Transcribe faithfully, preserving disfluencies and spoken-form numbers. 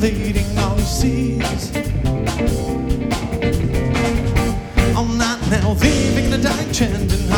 violating all he sees. All night now, leaving a dying trend.